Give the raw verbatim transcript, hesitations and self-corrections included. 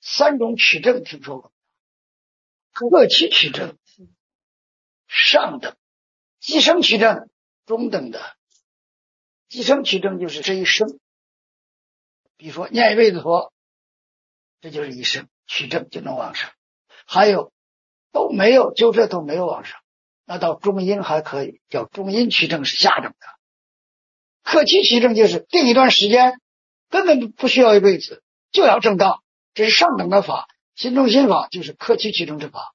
三种取证听说过？克期取证上等，寄生取证中等的。寄生取证就是这一生，比如说念一辈子佛，这就是一生取证就能往生。还有都没有，就这都没有往生，那到中阴还可以，叫中阴取证是下等的。克期取证就是定一段时间，根本不需要一辈子，就要证道，这是上等的法。心中心法就是克期取证之法。